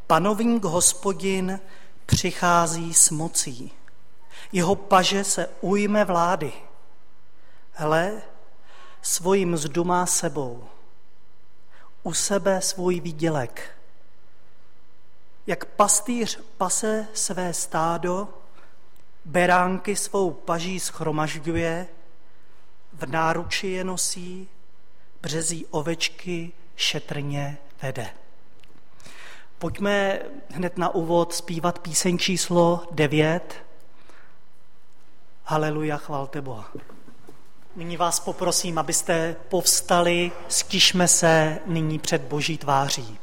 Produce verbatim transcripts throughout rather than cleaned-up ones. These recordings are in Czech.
Panovník Hospodin přichází s mocí. Jeho paže se ujme vlády. Hle, svoji mzdu má sebou. U sebe svůj výdělek. Jak pastýř pase své stádo, beránky svou paží shromažďuje, v náruči je nosí, březí ovečky šetrně vede. Pojďme hned na úvod zpívat píseň číslo devět. Haleluja, chvalte Boha. Nyní vás poprosím, abyste povstali, stišme se nyní před Boží tváří.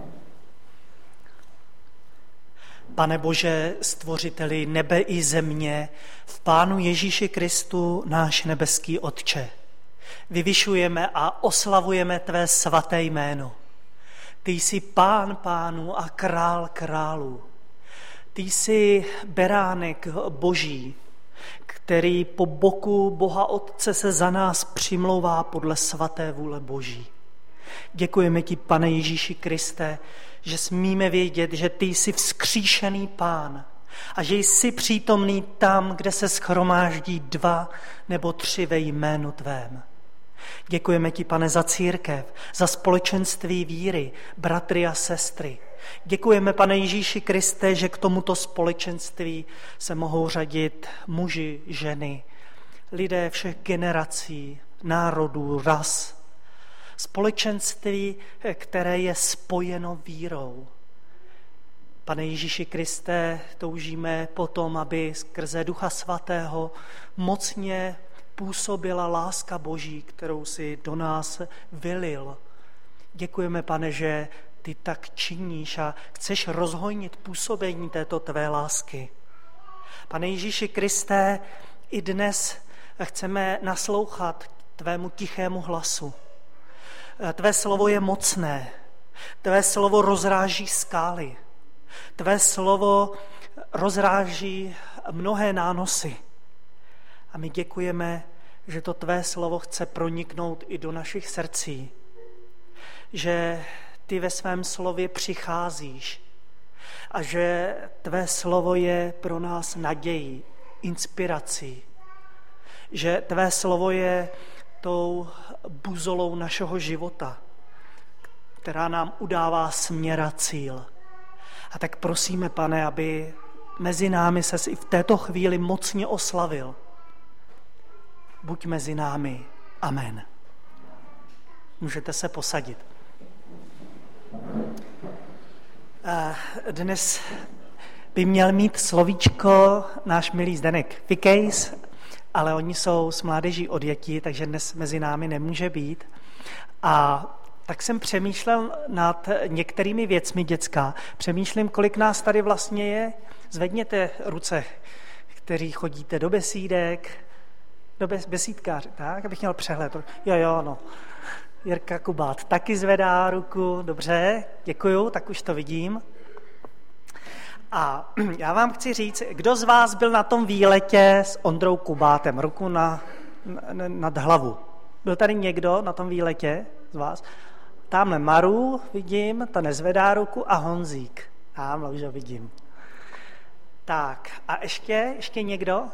Pane Bože, stvořiteli nebe i země, v Pánu Ježíši Kristu, náš nebeský Otče, vyvyšujeme a oslavujeme tvé svaté jméno. Ty jsi Pán pánů a král králů. Ty jsi beránek Boží, který po boku Boha Otce se za nás přimlouvá podle svaté vůle Boží. Děkujeme ti, Pane Ježíši Kriste, že smíme vědět, že ty jsi vzkříšený Pán a že jsi přítomný tam, kde se shromáždí dva nebo tři ve jménu tvém. Děkujeme ti, Pane, za církev, za společenství víry, bratry a sestry. Děkujeme, Pane Ježíši Kriste, že k tomuto společenství se mohou řadit muži, ženy, lidé všech generací, národů, ras. Společenství, které je spojeno vírou. Pane Ježíši Kriste, toužíme potom, aby skrze Ducha Svatého mocně působila láska Boží, kterou si do nás vylil. Děkujeme, Pane, že ty tak činíš a chceš rozhojnit působení této tvé lásky. Pane Ježíši Kriste, i dnes chceme naslouchat tvému tichému hlasu. Tvé slovo je mocné, tvé slovo rozráží skály, tvé slovo rozráží mnohé nánosy. A my děkujeme, že to tvé slovo chce proniknout i do našich srdcí, že ty ve svém slově přicházíš a že tvé slovo je pro nás nadějí, inspirací, že tvé slovo je tou buzolou našeho života, která nám udává směr a cíl. A tak prosíme, Pane, aby mezi námi ses i v této chvíli mocně oslavil. Buď mezi námi. Amen. Můžete se posadit. Dnes by měl mít slovíčko náš milý Zdeněk Fikejs, ale oni jsou s mládeží odjetí, takže dnes mezi námi nemůže být. A tak jsem přemýšlel nad některými věcmi dětská. Přemýšlím, kolik nás tady vlastně je. Zvedněte ruce, kteří chodíte do besídek, do besídkáře, tak, abych měl přehled. Jo, jo, no. Jirka Kubát taky zvedá ruku, dobře, děkuju, tak už to vidím. A já vám chci říct, kdo z vás byl na tom výletě s Ondrou Kubátem? Ruku na, na, nad hlavu. Byl tady někdo na tom výletě z vás? Tamhle Maru vidím, ta nezvedá ruku, a Honzík. Tamhle už ho vidím. Tak, a ještě, ještě někdo?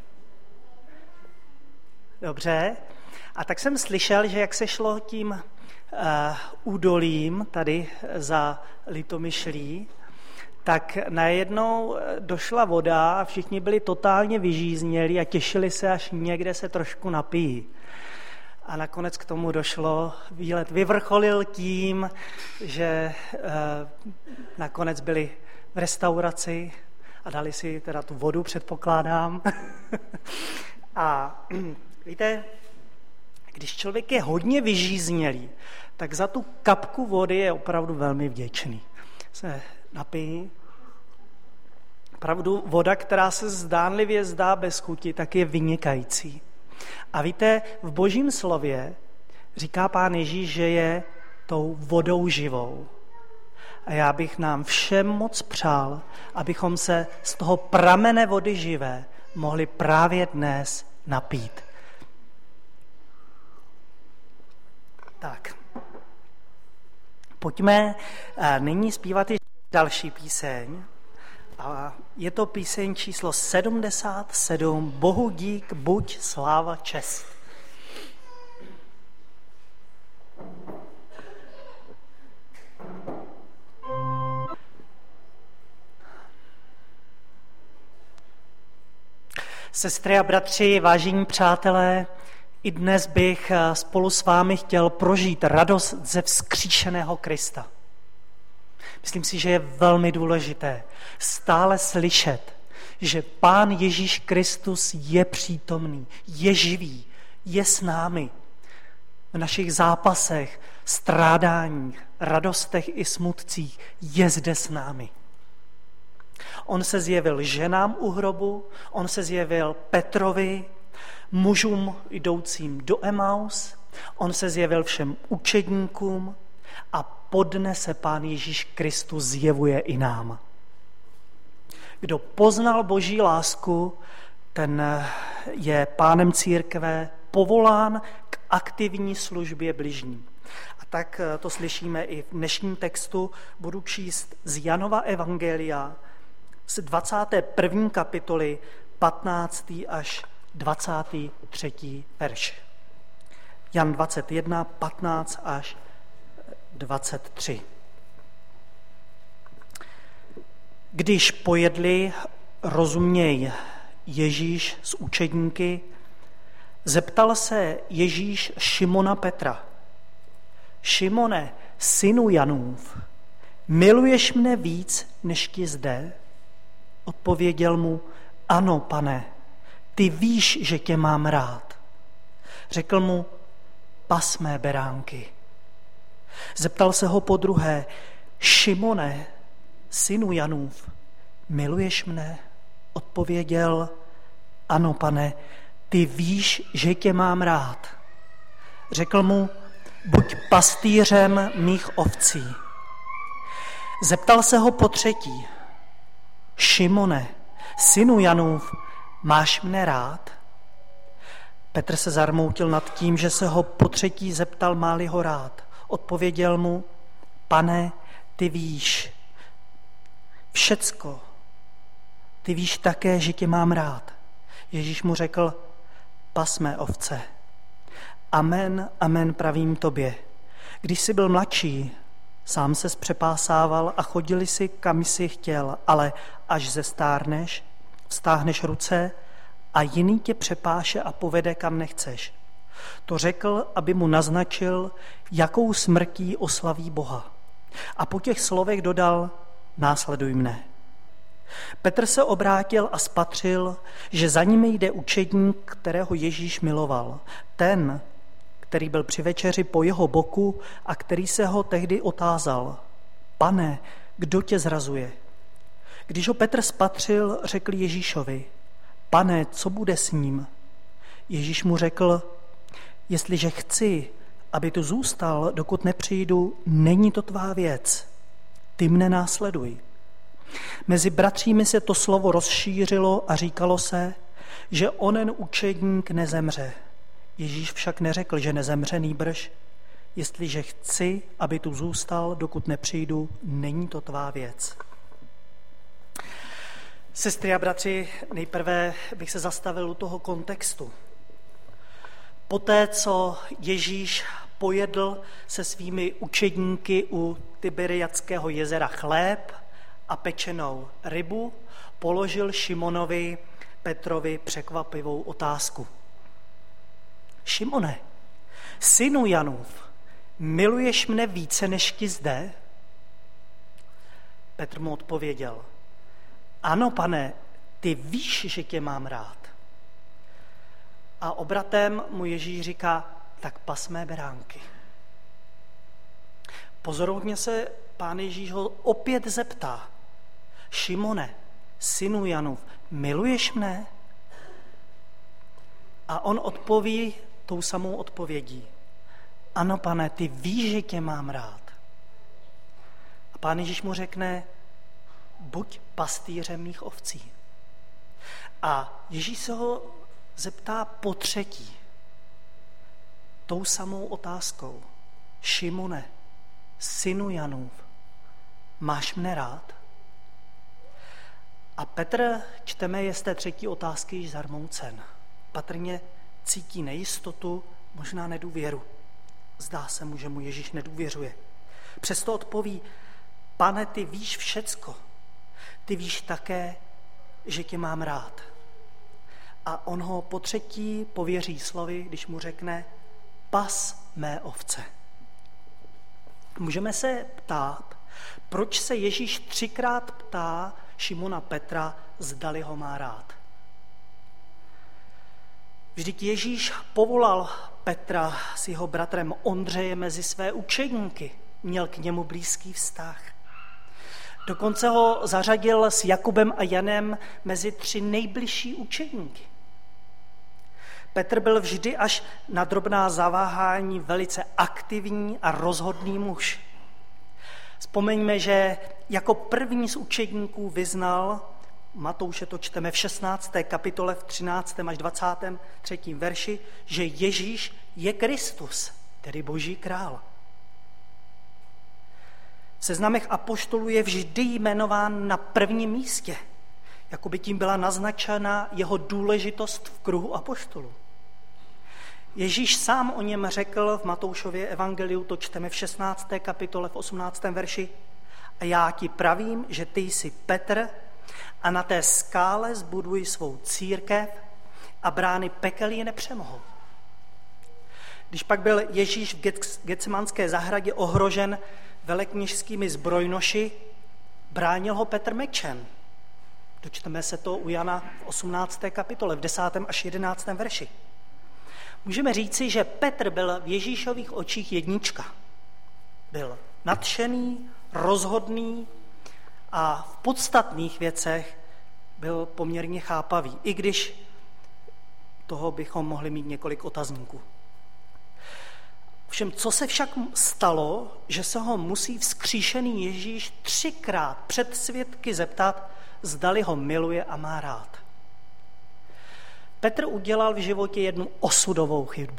Dobře. A tak jsem slyšel, že jak se šlo tím uh, údolím tady za Litomyšlí, tak najednou došla voda a všichni byli totálně vyžíznělí a těšili se, až někde se trošku napijí. A nakonec k tomu došlo, výlet vyvrcholil tím, že uh, nakonec byli v restauraci a dali si teda tu vodu, předpokládám. A víte, když člověk je hodně vyžíznělý, tak za tu kapku vody je opravdu velmi vděčný. Se napijí. Opravdu voda, která se zdánlivě zdá bez chuti, tak je vynikající. A víte, v Božím slově říká Pán Ježíš, že je tou vodou živou. A já bych nám všem moc přál, abychom se z toho pramene vody živé mohli právě dnes napít. Tak, pojďme nyní zpívat další píseň. A je to píseň číslo sedmdesát sedm. Bohu dík, buď sláva, čest. Sestry a bratři, vážení přátelé, i dnes bych spolu s vámi chtěl prožít radost ze vzkříšeného Krista. Myslím si, že je velmi důležité stále slyšet, že Pán Ježíš Kristus je přítomný, je živý, je s námi v našich zápasech, strádáních, radostech i smutcích, je zde s námi. On se zjevil ženám u hrobu, on se zjevil Petrovi, mužům jdoucím do Emaus, on se zjevil všem učedníkům a podne se Pán Ježíš Kristus zjevuje i nám. Kdo poznal Boží lásku, ten je pánem církve povolán k aktivní službě bližním. A tak to slyšíme i v dnešním textu. Budu číst z Janova evangelia z dvacáté první kapitoly patnáctý až dvacátý třetí verš. Jan dvacet jedna, patnáct až dvacet tři. Když pojedli, rozuměj, Ježíš s učedníky, zeptal se Ježíš Šimona Petra: Šimone, synu Janův, miluješ mne víc než ti zde? Odpověděl mu: ano, Pane, ty víš, že tě mám rád. Řekl mu: pas mé beránky. Zeptal se ho podruhé: Šimone, synu Janův, miluješ mne? Odpověděl: ano, Pane, ty víš, že tě mám rád. Řekl mu: buď pastýřem mých ovcí. Zeptal se ho potřetí: Šimone, synu Janův, máš mne rád? Petr se zarmoutil nad tím, že se ho potřetí zeptal, má-li ho rád. Odpověděl mu: Pane, ty víš všecko. Ty víš také, že tě mám rád. Ježíš mu řekl: pas mé ovce. Amen, amen, pravím tobě. Když jsi byl mladší, sám ses přepásával a chodili si, kam jsi chtěl, ale až zestárneš, vztáhneš ruce a jiný tě přepáše a povede, kam nechceš. To řekl, aby mu naznačil, jakou smrtí oslaví Boha. A po těch slovech dodal: následuj mne. Petr se obrátil a spatřil, že za nimi jde učedník, kterého Ježíš miloval. Ten, který byl při večeři po jeho boku a který se ho tehdy otázal: Pane, kdo tě zrazuje? Když ho Petr spatřil, řekl Ježíšovi: Pane, co bude s ním? Ježíš mu řekl: jestliže chci, aby tu zůstal, dokud nepřijdu, není to tvá věc. Ty mne následuj. Mezi bratřími se to slovo rozšířilo a říkalo se, že onen učedník nezemře. Ježíš však neřekl, že nezemře, nýbrž: jestliže chci, aby tu zůstal, dokud nepřijdu, není to tvá věc. Sestry a bratři, nejprve bych se zastavil u toho kontextu. Poté, co Ježíš pojedl se svými učedníky u Tiberiadského jezera chléb a pečenou rybu, položil Šimonovi Petrovi překvapivou otázku. Šimone, synu Janův, miluješ mne více než ti zde? Petr mu odpověděl: ano, Pane, ty víš, že tě mám rád. A obratem mu Ježíš říká: tak pas mé beránky. Pozorovně se Pán Ježíš ho opět zeptá: Šimone, synu Janův, miluješ mne? A on odpoví tou samou odpovědí: ano, Pane, ty víš, že tě mám rád. A Pán Ježíš mu řekne: buď pastýřem mých ovcí. A Ježíš se ho zeptá po třetí tou samou otázkou: Šimone, synu Janův, máš mne rád? A Petr, čteme, je z té třetí otázky již zarmoucen. Patrně cítí nejistotu, možná nedůvěru. Zdá se mu, že mu Ježíš nedůvěřuje. Přesto odpoví, Pane, ty víš všecko. Ty víš také, že tě mám rád. A on ho po třetí pověří slovy, když mu řekne, pas mé ovce. Můžeme se ptát, proč se Ježíš třikrát ptá Šimona Petra, zdali ho má rád. Vždyť Ježíš povolal Petra s jeho bratrem Ondřejem mezi své učedníky. Měl k němu blízký vztah. Dokonce ho zařadil s Jakubem a Janem mezi tři nejbližší učedníky. Petr byl vždy až na drobná zaváhání velice aktivní a rozhodný muž. Vzpomeňme, že jako první z učedníků vyznal, Matouše to čteme v šestnácté kapitole v třináctém až dvacátém třetím verši, že Ježíš je Kristus, tedy Boží král. V seznamech apoštolů je vždy jmenován na prvním místě, jako by tím byla naznačena jeho důležitost v kruhu apoštolů. Ježíš sám o něm řekl v Matoušově evangeliu, to čteme v šestnácté kapitole v osmnáctém verši, a já ti pravím, že ty jsi Petr a na té skále zbuduji svou církev a brány pekel ji nepřemohou. Když pak byl Ježíš v Getsemanské zahradě ohrožen velekněžskými zbrojnoši, bránil ho Petr mečem. Dočteme se to u Jana v osmnácté kapitole, v desátém až jedenáctém verši. Můžeme říci, že Petr byl v Ježíšových očích jednička. Byl nadšený, rozhodný a v podstatných věcech byl poměrně chápavý, i když toho bychom mohli mít několik otazníků. Všem, co se však stalo, že se ho musí vzkříšený Ježíš třikrát před svědky zeptat, zdali ho miluje a má rád. Petr udělal v životě jednu osudovou chybu.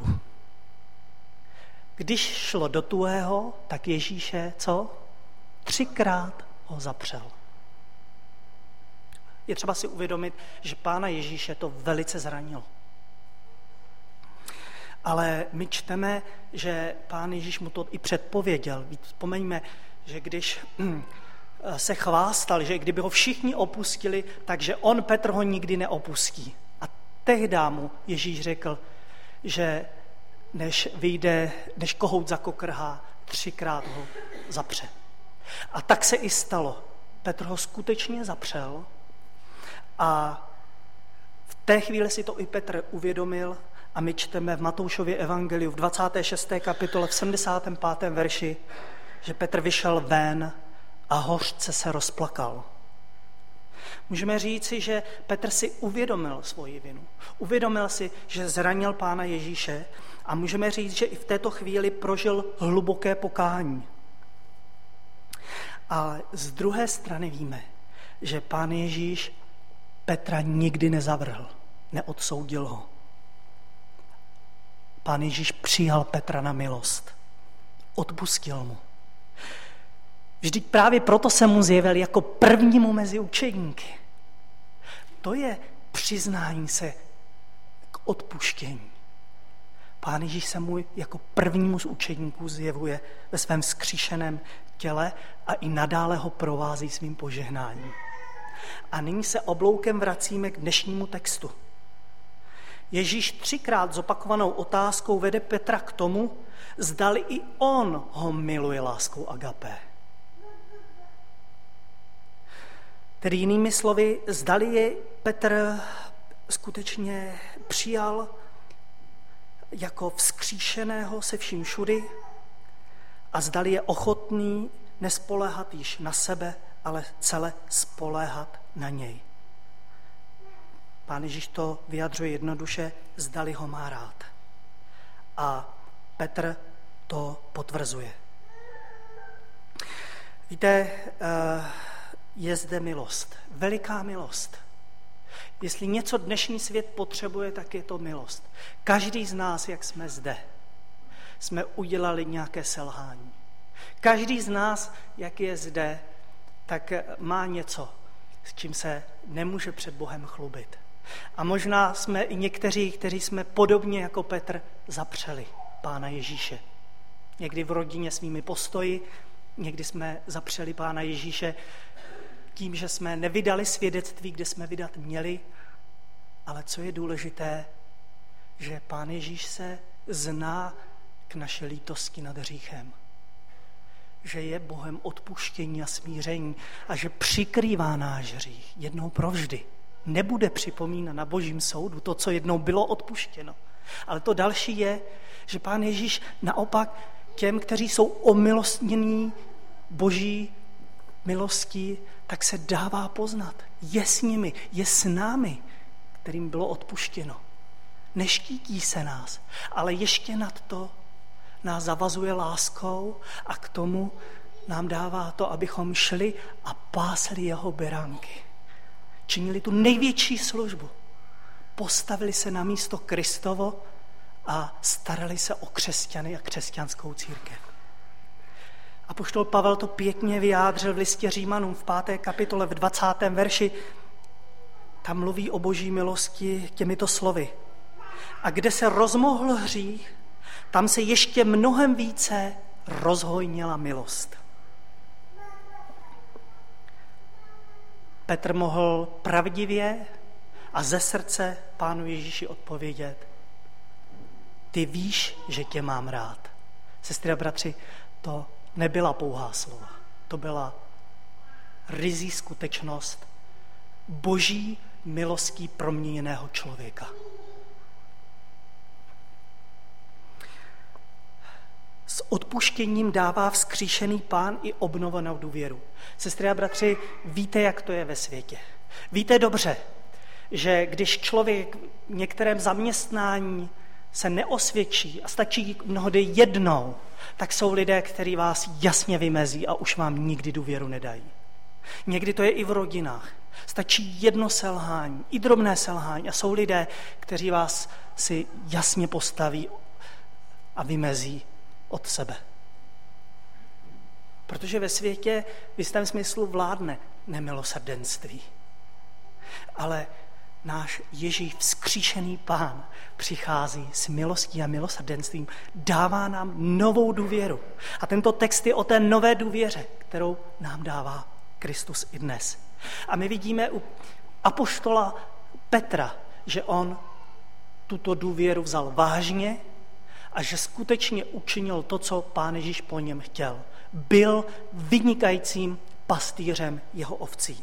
Když šlo do tuhého, tak Ježíše, co? Třikrát ho zapřel. Je třeba si uvědomit, že Pána Ježíše to velice zranilo. Ale my čteme, že Pán Ježíš mu to i předpověděl. Vzpomeňme, že když se chvástal, že kdyby ho všichni opustili, takže on, Petr, ho nikdy neopustí. A tehdy mu Ježíš řekl, že než vyjde, než kohout zakokrhá, třikrát ho zapře. A tak se i stalo. Petr ho skutečně zapřel a v té chvíli si to i Petr uvědomil a my čteme v Matoušově evangeliu v dvacáté šesté kapitole v sedmdesátém pátém verši, že Petr vyšel ven a hořce se rozplakal. Můžeme říci, že Petr si uvědomil svoji vinu. Uvědomil si, že zranil Pána Ježíše a můžeme říct, že i v této chvíli prožil hluboké pokání. A z druhé strany víme, že Pán Ježíš Petra nikdy nezavrhl, neodsoudil ho. Pán Ježíš přijal Petra na milost, odpustil mu. Vždyť právě proto se mu zjevil jako prvnímu mezi učedníky. To je přiznání se k odpuštění. Pán Ježíš se mu jako prvnímu z učedníků zjevuje ve svém vzkříšeném těle a i nadále ho provází svým požehnáním. A nyní se obloukem vracíme k dnešnímu textu. Ježíš třikrát zopakovanou otázkou vede Petra k tomu, zdali i on ho miluje láskou agapé. Tedy jinými slovy, zdali je Petr skutečně přijal jako vzkříšeného se vším všudy a zdali je ochotný nespoléhat již na sebe, ale celé spoléhat na něj. Pán Ježíš to vyjadřuje jednoduše, zdali ho má rád. A Petr to potvrzuje. Víte, je zde milost, veliká milost. Jestli něco dnešní svět potřebuje, tak je to milost. Každý z nás, jak jsme zde, jsme udělali nějaké selhání. Každý z nás, jak je zde, tak má něco, s čím se nemůže před Bohem chlubit. A možná jsme i někteří, kteří jsme podobně jako Petr zapřeli Pána Ježíše. Někdy v rodině svými postoji, někdy jsme zapřeli Pána Ježíše tím, že jsme nevydali svědectví, kde jsme vydat měli, ale co je důležité, že Pán Ježíš se zná k naší lítosti nad hříchem. Že je Bohem odpuštění a smíření a že přikrývá náš hřích jednou provždy. Nebude připomínat na Božím soudu to, co jednou bylo odpuštěno. Ale to další je, že Pán Ježíš naopak těm, kteří jsou omilostnění Boží milostí, tak se dává poznat. Je s nimi, je s námi, kterým bylo odpuštěno. Neštítí se nás, ale ještě nad to nás zavazuje láskou a k tomu nám dává to, abychom šli a pásli jeho beránky. Činili tu největší službu. Postavili se na místo Kristovo a starali se o křesťany a křesťanskou církev. Apoštol Pavel to pěkně vyjádřil v listě Římanům v páté kapitole v dvacátém verši. Tam mluví o Boží milosti těmito slovy. A kde se rozmohl hřích, tam se ještě mnohem více rozhojnila milost. Petr mohl pravdivě a ze srdce Pánu Ježíši odpovědět: ty víš, že tě mám rád. Sestry a bratři, to nebyla pouhá slova. To byla ryzí skutečnost Boží milostí proměněného člověka. S odpuštěním dává vzkříšený Pán i obnovenou důvěru. Sestry a bratři, víte, jak to je ve světě. Víte dobře, že když člověk v některém zaměstnání se neosvědčí a stačí mnohdy jednou, tak jsou lidé, kteří vás jasně vymezí a už vám nikdy důvěru nedají. Někdy to je i v rodinách. Stačí jedno selhání, i drobné selhání a jsou lidé, kteří vás si jasně postaví a vymezí od sebe. Protože ve světě v jistém smyslu vládne nemilosrdenství. Ale náš Ježíš, vzkříšený Pán, přichází s milostí a milosrdenstvím, dává nám novou důvěru. A tento text je o té nové důvěře, kterou nám dává Kristus i dnes. A my vidíme u apoštola Petra, že on tuto důvěru vzal vážně a že skutečně učinil to, co Pán Ježíš po něm chtěl. Byl vynikajícím pastýřem jeho ovcí.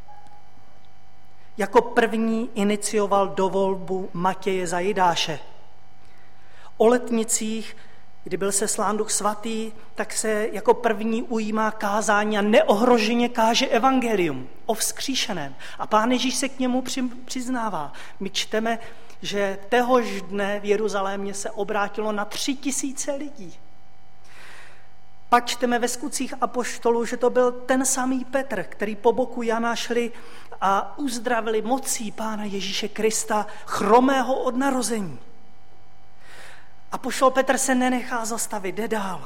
Jako první inicioval dovolbu Matěje za Jidáše. O letnicích, kdy byl seslán Duch Svatý, tak se jako první ujímá kázání a neohroženě káže evangelium o vzkříšeném. A Pán Ježíš se k němu přiznává. My čteme, že téhož dne v Jeruzalémě se obrátilo na tři tisíce lidí. Pak čteme ve skutcích apoštolů, že to byl ten samý Petr, který po boku Jana šli a uzdravili mocí Pána Ježíše Krista chromého od narození. Apoštol Petr se nenechá zastavit, jde dál.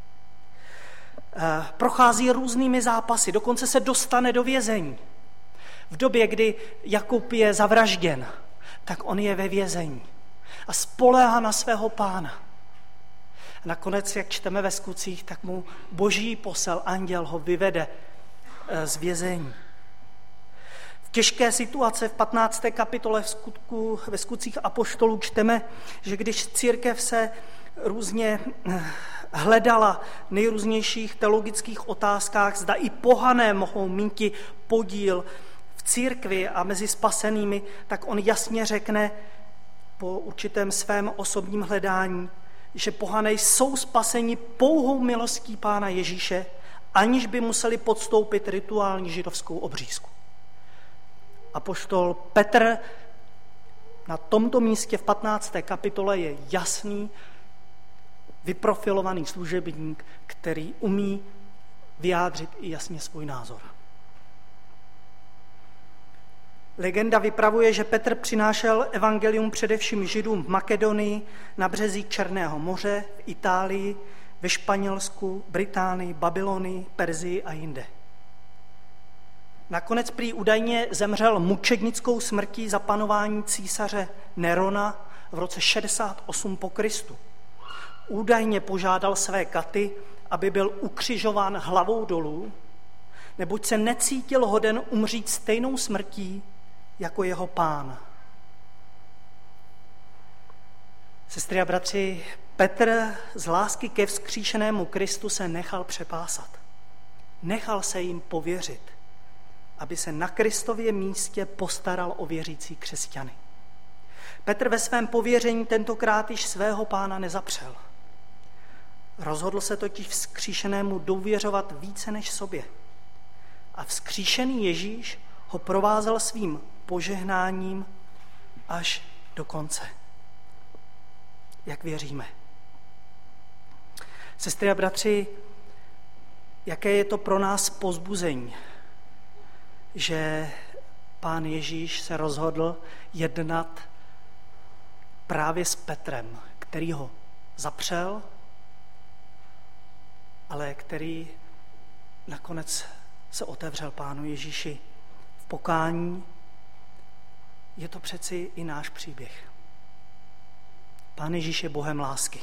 Prochází různými zápasy, dokonce se dostane do vězení. V době, kdy Jakub je zavražděn, tak on je ve vězení a spoléhá na svého Pána. A nakonec, jak čteme ve skutcích, tak mu Boží posel, anděl ho vyvede z vězení. V těžké situace v patnácté kapitole v skutku, ve skutcích apoštolů čteme, že když církev se různě hledala v nejrůznějších teologických otázkách, zda i pohané mohou mít podíl v církvi a mezi spasenými, tak on jasně řekne po určitém svém osobním hledání, že pohané jsou spaseni pouhou milostí Pána Ježíše, aniž by museli podstoupit rituální židovskou obřízku. Apoštol Petr na tomto místě v patnácté kapitole je jasný, vyprofilovaný služebník, který umí vyjádřit i jasně svůj názor. Legenda vypravuje, že Petr přinášel evangelium především Židům v Makedonii, na březích Černého moře, v Itálii, ve Španělsku, Británii, Babylonii, Perzii a jinde. Nakonec prý údajně zemřel mučednickou smrtí za panování císaře Nerona v roce šedesát osm po Kristu. Údajně požádal své katy, aby byl ukřižován hlavou dolů, neboť se necítil hoden umřít stejnou smrtí jako jeho pán. Sestry a bratři, Petr z lásky ke vzkříšenému Kristu se nechal přepásat. Nechal se jim pověřit, aby se na Kristově místě postaral o věřící křesťany. Petr ve svém pověření tentokrát již svého pána nezapřel. Rozhodl se totiž vzkříšenému důvěřovat více než sobě. A vzkříšený Ježíš ho provázel svým požehnáním až do konce. Jak věříme. Sestry a bratři, jaké je to pro nás povzbuzení, že Pán Ježíš se rozhodl jednat právě s Petrem, který ho zapřel, ale který nakonec se otevřel Pánu Ježíši v pokání. Je to přeci i náš příběh. Pán Ježíš je Bohem lásky.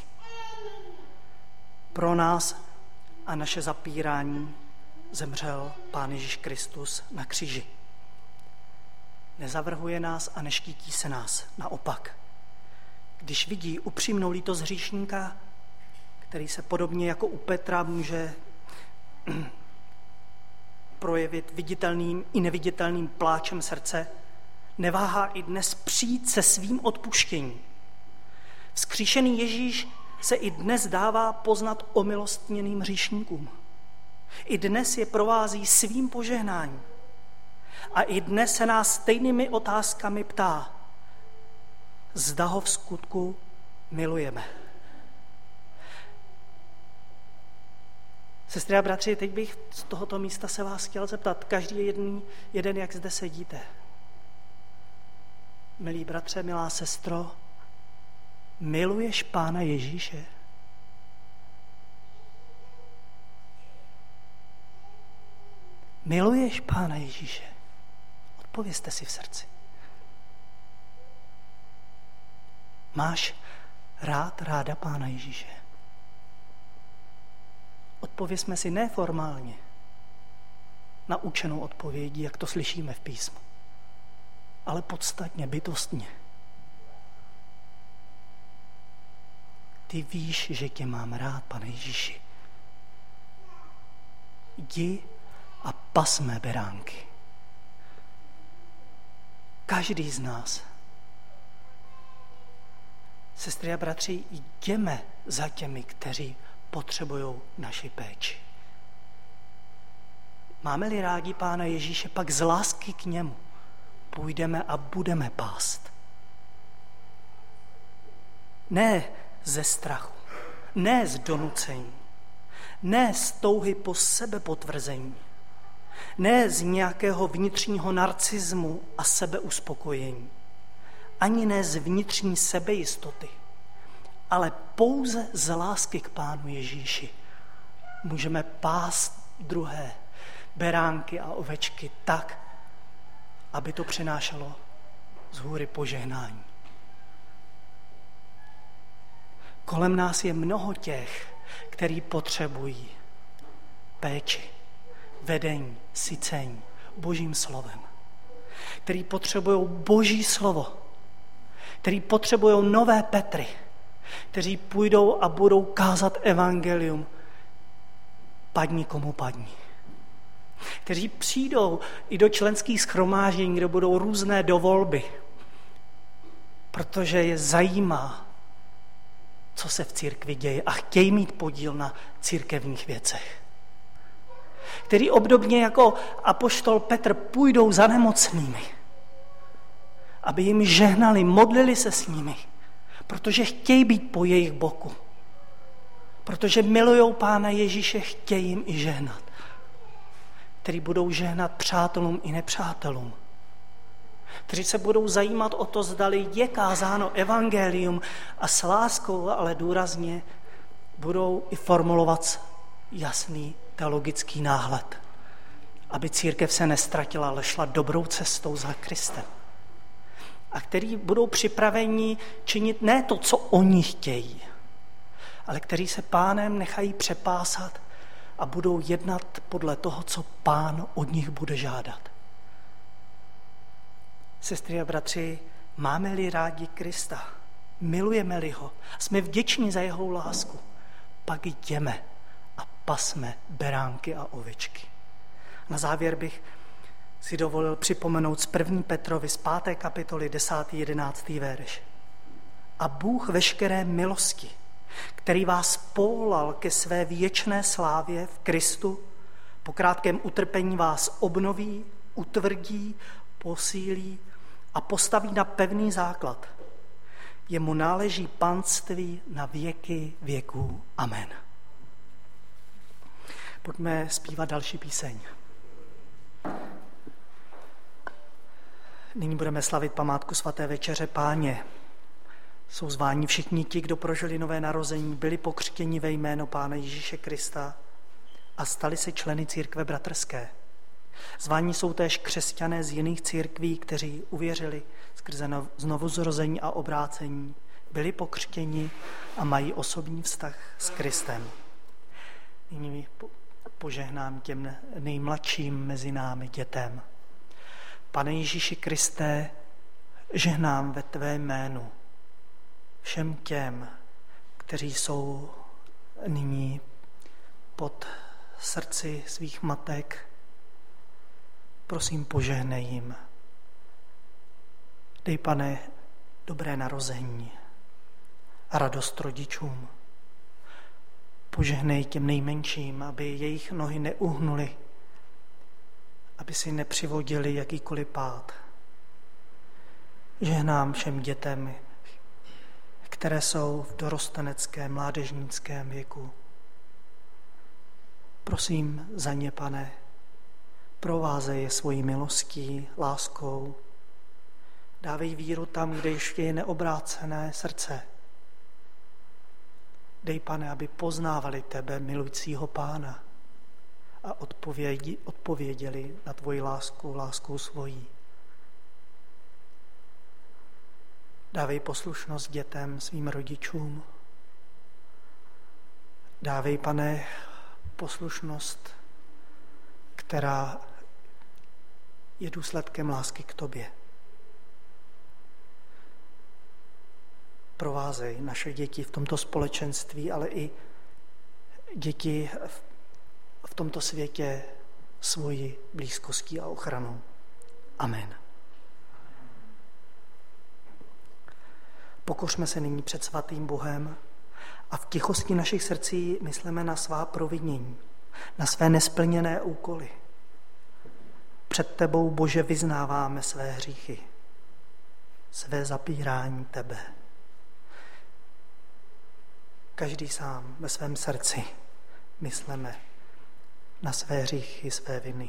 Pro nás a naše zapírání zemřel Pán Ježíš Kristus na kříži. Nezavrhuje nás a neštítí se nás. Naopak, když vidí upřímnou lítost hříšníka, který se podobně jako u Petra může projevit viditelným i neviditelným pláčem srdce, neváhá i dnes přijít se svým odpuštěním. Vzkříšený Ježíš se i dnes dává poznat omilostněným hříšníkům. I dnes je provází svým požehnáním. A i dnes se nás stejnými otázkami ptá, zda ho v skutku milujeme. Sestry a bratři, teď bych z tohoto místa se vás chtěl zeptat, každý jedný, jeden, jak zde sedíte. Milí bratře, milá sestro, miluješ Pána Ježíše? Miluješ Pána Ježíše? Odpovězte si v srdci. Máš rád, ráda Pána Ježíše? Odpovězme si neformálně, naučenou odpovědí, jak to slyšíme v písmu, ale podstatně, bytostně. Ty víš, že tě mám rád, Pane Ježíši. Jdi a pas mé beránky. Každý z nás. Sestry a bratři, jdeme za těmi, kteří potřebují naši péči. Máme-li rádi Pána Ježíše, pak z lásky k němu půjdeme a budeme pást. Ne ze strachu, ne z donucení, ne z touhy po sebepotvrzení, ne z nějakého vnitřního narcismu a sebeuspokojení, ani ne z vnitřní sebejistoty, ale pouze z lásky k Pánu Ježíši můžeme pást druhé beránky a ovečky tak, aby to přinášelo z hůry požehnání. Kolem nás je mnoho těch, kteří potřebují péči, vedení, sycení Božím slovem, kteří potřebují Boží slovo, kteří potřebují nové Petry, kteří půjdou a budou kázat evangelium, padni komu padni. Kteří přijdou i do členských shromáždění, kde budou různé dovolby, protože je zajímá, co se v církvi děje a chtějí mít podíl na církevních věcech. Kteří obdobně jako apoštol Petr půjdou za nemocnými, aby jim žehnali, modlili se s nimi, protože chtějí být po jejich boku. Protože milujou Pána Ježíše, chtějí jim i žehnat. Kteří budou žehnat přátelům i nepřátelům. Kteří se budou zajímat o to, zdali je kázáno evangelium a s láskou, ale důrazně budou i formulovat jasný teologický náhled. aby církev se nestratila, ale šla dobrou cestou za Kristem. A který budou připraveni činit ne to, co oni chtějí, ale který se Pánem nechají přepásat a budou jednat podle toho, co Pán od nich bude žádat. Sestry a bratři, máme-li rádi Krista, milujeme-li ho, jsme vděční za jeho lásku, pak jdeme a pasme beránky a ovečky. Na závěr bych si dovolil připomenout z první Petrovi z páté kapitoly desátý jedenáctý verš. A Bůh veškeré milosti, který vás povolal ke své věčné slávě v Kristu, po krátkém utrpení vás obnoví, utvrdí, posílí a postaví na pevný základ. Jemu náleží panství na věky věků. Amen. Pojďme zpívat další píseň. Nyní budeme slavit památku svaté večeře Páně. Jsou zváni všichni ti, kdo prožili nové narození, byli pokřtěni ve jméno Pána Ježíše Krista a stali se členy církve bratrské. Zváni jsou též křesťané z jiných církví, kteří uvěřili skrze znovuzrození a obrácení, byli pokřtěni a mají osobní vztah s Kristem. Nyní požehnám těm nejmladším mezi námi dětem. Pane Ježíši Kriste, žehnám ve tvé jménu všem těm, kteří jsou nyní pod srdci svých matek. Prosím, požehnej jim. Dej, Pane, dobré narození a radost rodičům. Požehnej těm nejmenším, aby jejich nohy neuhnuly, aby si nepřivodili jakýkoliv pád. Žehnám všem dětem, které jsou v dorosteneckém, mládežnickém věku. Prosím za ně, Pane, provázej je svojí milostí, láskou. Dávej víru tam, kde ještě je neobrácené srdce. Dej, Pane, aby poznávali tebe, milujícího Pána, a odpovědi, odpověděli na tvoji lásku, láskou svojí. Dávej poslušnost dětem, svým rodičům. Dávej, Pane, poslušnost, která je důsledkem lásky k tobě. Provázej naše děti v tomto společenství, ale i děti v tomto světě svoji blízkostí a ochranou. Amen. Pokořme se nyní před svatým Bohem a v tichosti našich srdcí myslíme na svá provinění, na své nesplněné úkoly. Před tebou, Bože, vyznáváme své hříchy, své zapírání tebe. Každý sám ve svém srdci myslíme na své hříchy, své viny.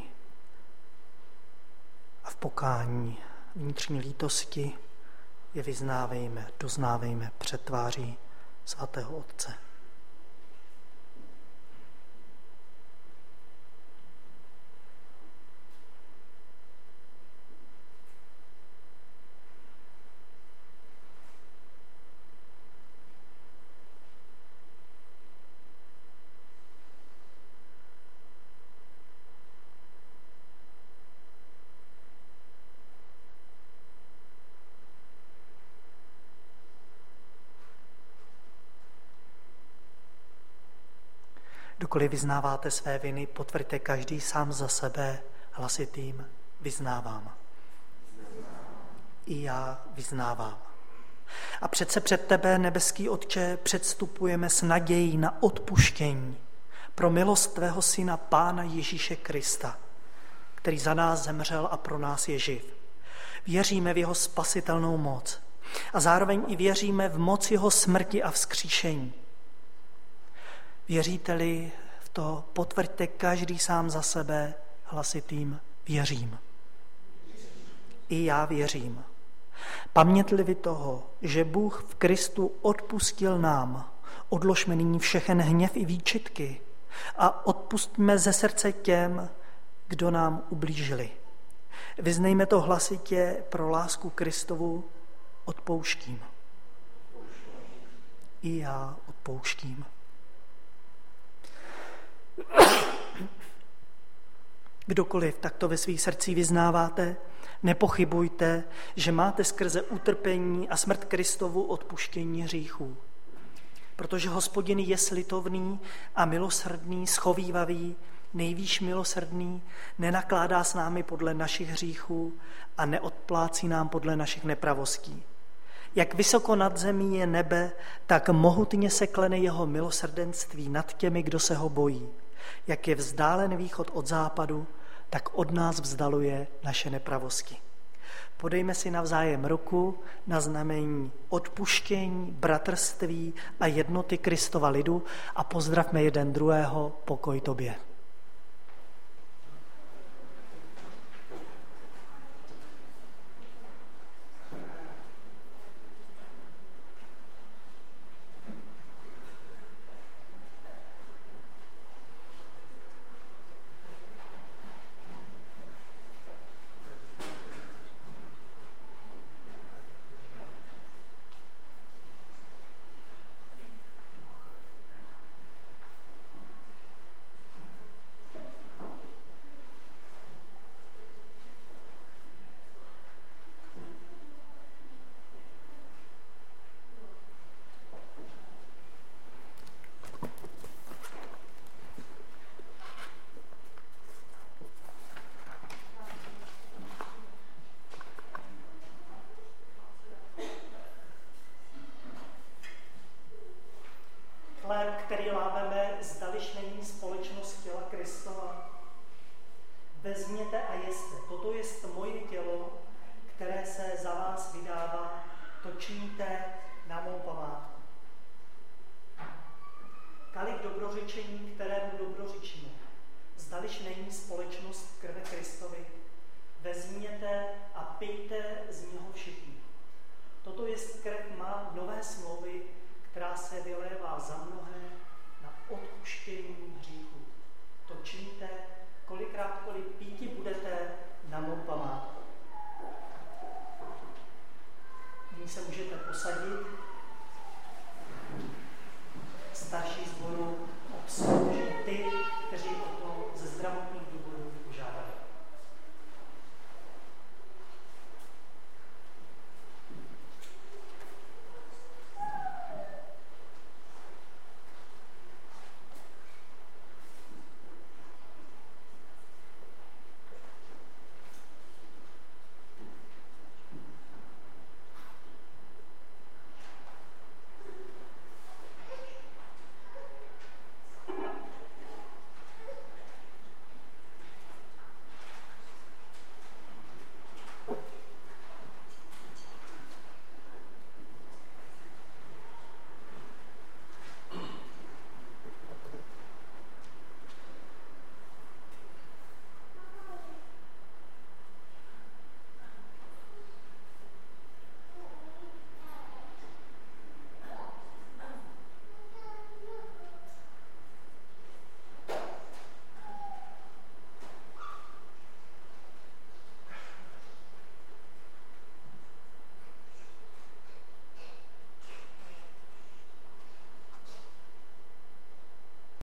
A v pokání, vnitřní lítosti je vyznávejme, doznávejme před tváří svatého Otce. Dokoliv vyznáváte své viny, potvrďte každý sám za sebe hlasitým vyznávám. I já vyznávám. A přece před tebe, nebeský Otče, předstupujeme s nadějí na odpuštění pro milost tvého Syna, Pána Ježíše Krista, který za nás zemřel a pro nás je živ. Věříme v jeho spasitelnou moc a zároveň i věříme v moc jeho smrti a vzkříšení. Věříte-li v to, potvrďte každý sám za sebe hlasitým věřím. I já věřím. Pamětlivi toho, že Bůh v Kristu odpustil nám, odložme nyní všechen hněv i výčitky a odpustíme ze srdce těm, kdo nám ublížili. Vyznejme to hlasitě: pro lásku Kristovu odpouštím. I já odpouštím. Kdokoliv takto ve svých srdcích vyznáváte, nepochybujte, že máte skrze utrpení a smrt Kristovu odpuštění hříchů. Protože Hospodin je slitovný a milosrdný, schovívavý, nejvýš milosrdný, nenakládá s námi podle našich hříchů a neodplácí nám podle našich nepravostí. Jak vysoko nad zemí je nebe, tak mohutně se klene jeho milosrdenství nad těmi, kdo se ho bojí. Jak je vzdálen východ od západu, tak od nás vzdaluje naše nepravosti. Podejme si navzájem ruku na znamení odpuštění, bratrství a jednoty Kristova lidu a pozdravme jeden druhého: pokoj tobě. Chléb, který lámeme, zdališ není společnost těla Kristova. Vezměte a jeste, toto je moje tělo, které se za vás vydává, to činíte na mou památku. Kalich dobrořečení, kterému dobrořečíme, zdališ není společnost